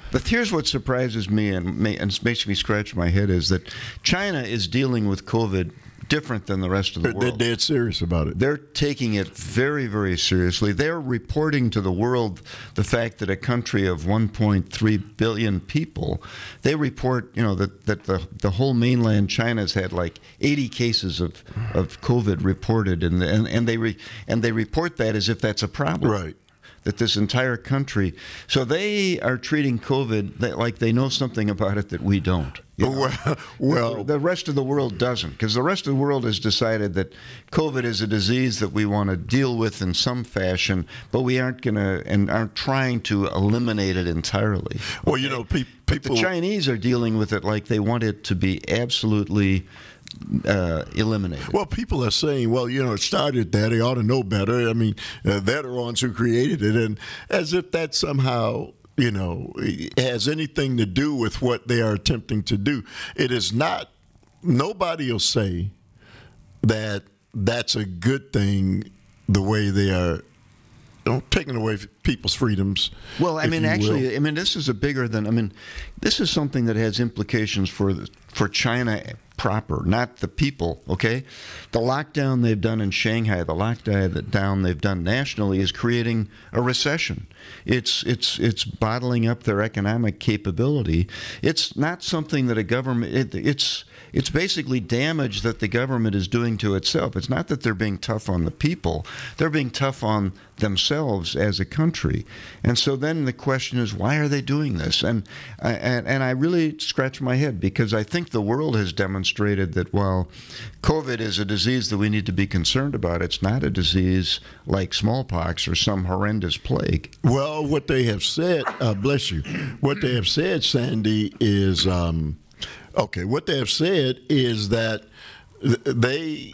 But here's what surprises me and makes me scratch my head is that China is dealing with COVID different than the rest of the world. They're dead serious about it. They're taking it very, very seriously. They're reporting to the world the fact that a country of 1.3 billion people, they report, that the whole mainland China's had like 80 cases of COVID reported, and they report that as if that's a problem. Right. That this entire country, so they are treating COVID like they know something about it that we don't. Well, the rest of the world doesn't, because the rest of the world has decided that COVID is a disease that we want to deal with in some fashion, but we aren't trying to eliminate it entirely. Well, people. But the Chinese are dealing with it like they want it to be absolutely eliminated. Well, people are saying, it started there. They ought to know better. I mean, they're the ones who created it, and as if that somehow has anything to do with what they are attempting to do. It is not. Nobody will say that that's a good thing, the way they are taking away people's freedoms. Well, this is this is something that has implications for China proper, not the people, okay? The lockdown they've done in Shanghai, the lockdown they've done nationally is creating a recession. It's bottling up their economic capability. It's not something that a government, it's basically damage that the government is doing to itself. It's not that they're being tough on the people. They're being tough on themselves as a country. And so then the question is, why are they doing this? And I really scratch my head, because I think the world has demonstrated that while COVID is a disease that we need to be concerned about, it's not a disease like smallpox or some horrendous plague. Well, what they have said, bless you, what they have said, Sandy, is... what they have said is that they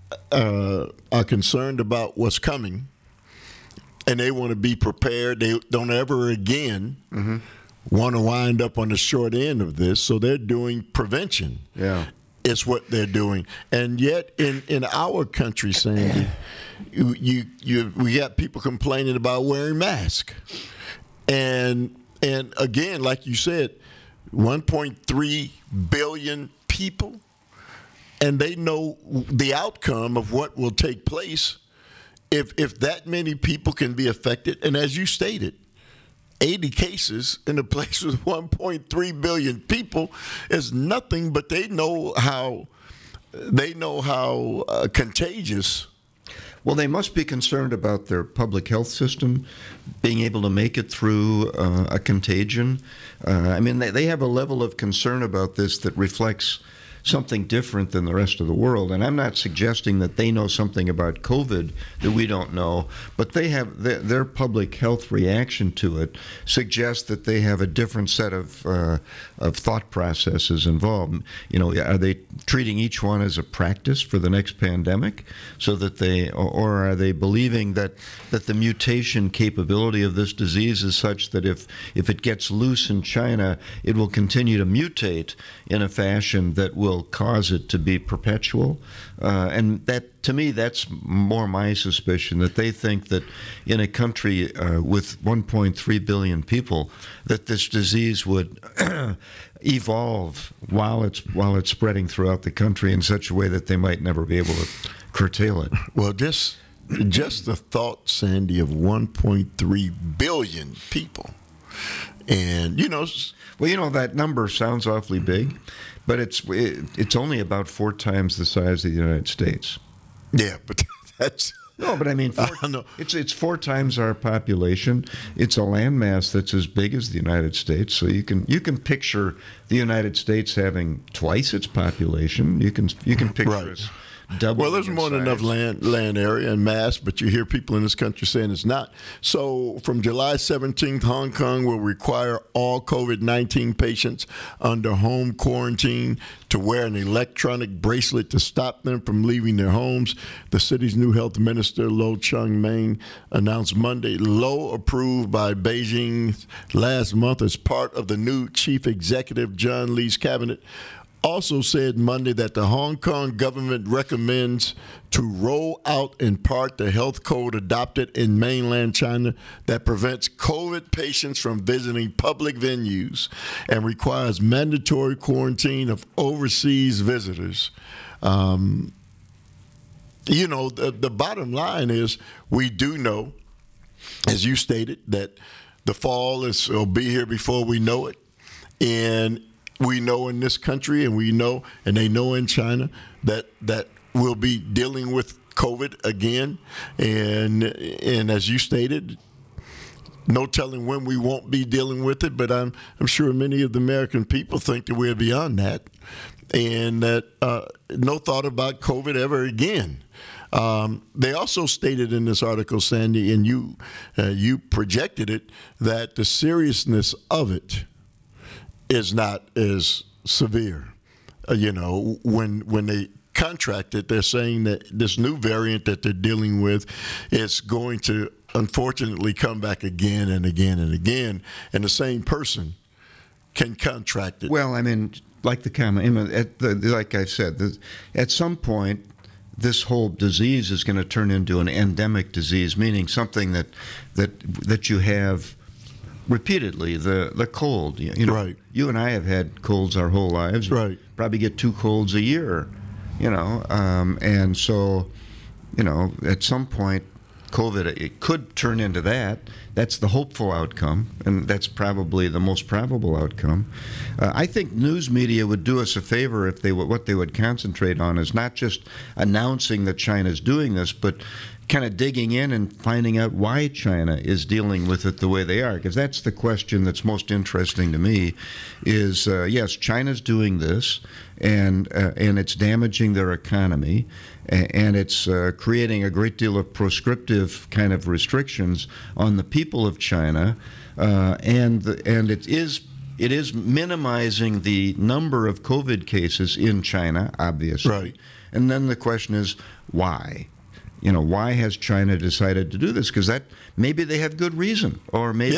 are concerned about what's coming, and they want to be prepared. They don't ever again want to wind up on the short end of this, so they're doing prevention. Yeah, it's what they're doing. And yet, in our country, Sandy, we got people complaining about wearing masks, and again, like you said, 1.3 billion people, and they know the outcome of what will take place if that many people can be affected. And as you stated, 80 cases in a place with 1.3 billion people is nothing, but they know how contagious. Well, they must be concerned about their public health system being able to make it through a contagion. They have a level of concern about this that reflects something different than the rest of the world. And I'm not suggesting that they know something about COVID that we don't know, but they have their public health reaction to it suggests that they have a different set of thought processes involved. Are they treating each one as a practice for the next pandemic, so that or are they believing that the mutation capability of this disease is such that if it gets loose in China, it will continue to mutate in a fashion that will cause it to be perpetual? And that, to me, that's more my suspicion, that they think that in a country with 1.3 billion people, that this disease would evolve while it's spreading throughout the country in such a way that they might never be able to curtail it. Well, just the thought, Sandy, of 1.3 billion people. And, that number sounds awfully big, but it's only about 4 times the size of the United States. Yeah, but that's... No, but it's 4 times our population. It's a landmass that's as big as the United States. So you can picture the United States having twice its population. You can picture us doubling. Well, there's more than enough land area and mass, but you hear people in this country saying it's not. So from July 17th, Hong Kong will require all COVID-19 patients under home quarantine to wear an electronic bracelet to stop them from leaving their homes. The city's new health minister, Lo Chung-meng, announced Monday. Lo, approved by Beijing last month as part of the new chief executive John Lee's cabinet, also said Monday that the Hong Kong government recommends to roll out in part the health code adopted in mainland China that prevents COVID patients from visiting public venues and requires mandatory quarantine of overseas visitors. The bottom line is we do know, as you stated, that the fall will be here before we know it. And we know in this country, and we know, and they know in China, that we'll be dealing with COVID again. And as you stated, no telling when we won't be dealing with it. But I'm sure many of the American people think that we're beyond that, and that no thought about COVID ever again. They also stated in this article, Sandy, and you projected it, that the seriousness of it is not as severe. When they contracted, they're saying that this new variant that they're dealing with is going to unfortunately come back again and again and again, and the same person can contract it. Well, I mean, like the comment, like I said, at some point, this whole disease is going to turn into an endemic disease, meaning something that you have repeatedly. The cold, right. You and I have had colds our whole lives. Right. Probably get 2 colds a year, and so, at some point, COVID, it could turn into that. That's the hopeful outcome, and that's probably the most probable outcome. I think news media would do us a favor if what they would concentrate on is not just announcing that China's doing this, but kind of digging in and finding out why China is dealing with it the way they are, because that's the question that's most interesting to me. Is yes, China's doing this, and it's damaging their economy, and it's creating a great deal of proscriptive kind of restrictions on the people of China, and it is minimizing the number of COVID cases in China, obviously. Right. And then the question is why. Why has China decided to do this? Because maybe they have good reason, or maybe,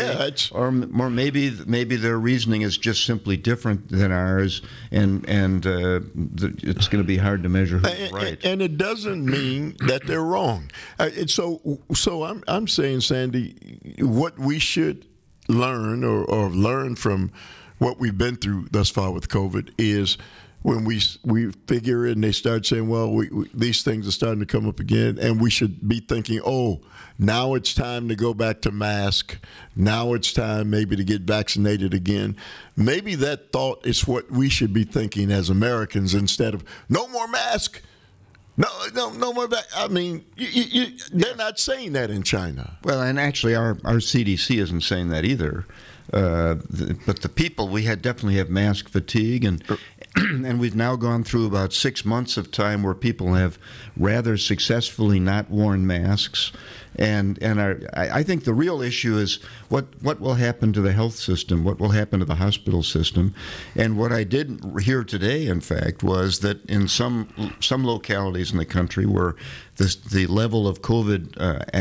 maybe their reasoning is just simply different than ours, and it's going to be hard to measure who's right. And it doesn't mean that they're wrong. So I'm saying, Sandy, what we should learn or learn from what we've been through thus far with COVID is, when we figure it and they start saying, well, these things are starting to come up again, and we should be thinking, now it's time to go back to mask. Now it's time maybe to get vaccinated again. Maybe that thought is what we should be thinking as Americans, instead of no more mask. No more. I mean, they're not saying that in China. Well, and actually, our CDC isn't saying that either. But the people, we definitely have mask fatigue, and we've now gone through about 6 months of time where people have rather successfully not worn masks. And I think the real issue is what will happen to the health system, what will happen to the hospital system. And what I did hear today, in fact, was that in some localities in the country where the level of COVID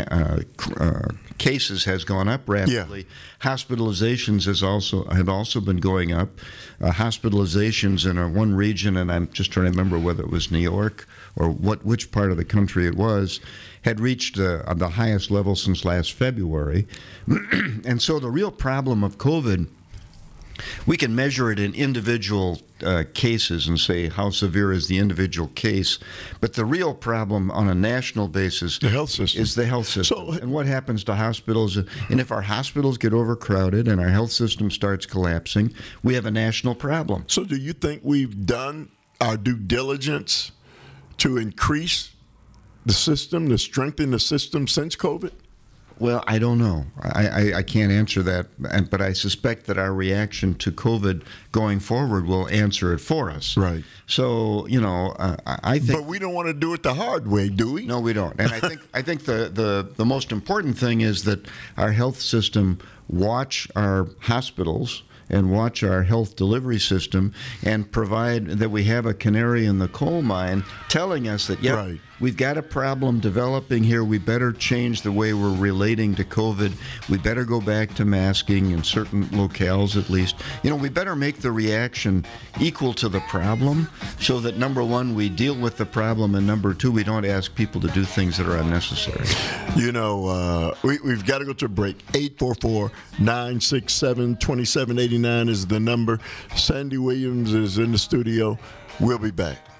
cases has gone up rapidly, hospitalizations have also been going up. Hospitalizations in one region, and I'm just trying to remember whether it was New York or which part of the country it was, had reached the highest level since last February. And so the real problem of COVID, we can measure it in individual cases and say how severe is the individual case, but the real problem on a national basis is the health system. And what happens to hospitals. And if our hospitals get overcrowded and our health system starts collapsing, we have a national problem. So do you think we've done our due diligence to increase the system, to strengthen the system since COVID? Well, I don't know. I can't answer that, but I suspect that our reaction to COVID going forward will answer it for us. Right. So, I think. But we don't want to do it the hard way, do we? No, we don't. And I think the most important thing is that our health system watch our hospitals and watch our health delivery system and provide that we have a canary in the coal mine telling us that, we've got a problem developing here. We better change the way we're relating to COVID. We better go back to masking in certain locales at least. We better make the reaction equal to the problem so that, number one, we deal with the problem, and number two, we don't ask people to do things that are unnecessary. We've got to go to a break. 844-967-2789 is the number. Sandy Williams is in the studio. We'll be back.